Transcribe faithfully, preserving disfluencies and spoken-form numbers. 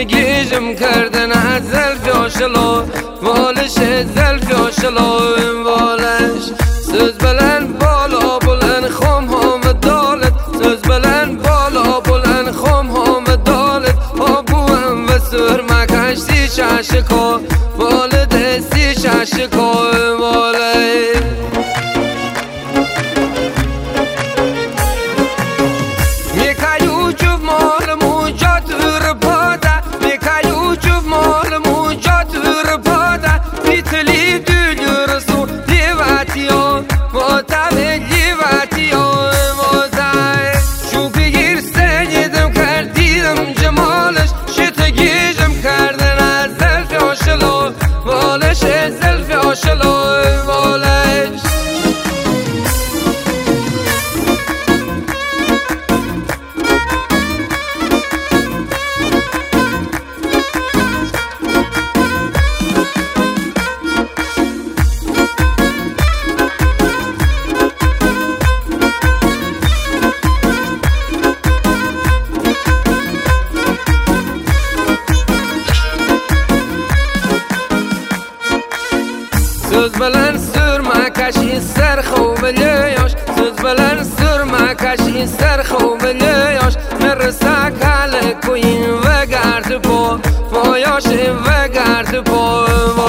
گیجم کردن از زلف آشلا والش زلف آشلا والش سوز بلند بالا بلند خم هم دالت سوز بلند بالا بلند خم هم دالت آبوهم و سر مکشتی چشکا والد سی چشکا والد میکایو چوب مال موجات ور پادا میکایو چوب مال موجات ور پادا بیتلی دلور سو دیواتیو واتم دیواتیو واتای شو بگیر سنیدم کردیدم جمالش شت گیجم کردن از زلف آشلا والش زلف آشلا والش سوز بلند سر مکشی سر خوب لیاش سوز بلند سر مکشی سر خوب لیاش مرسا کل کوین و گرد پا پایاش و گرد پا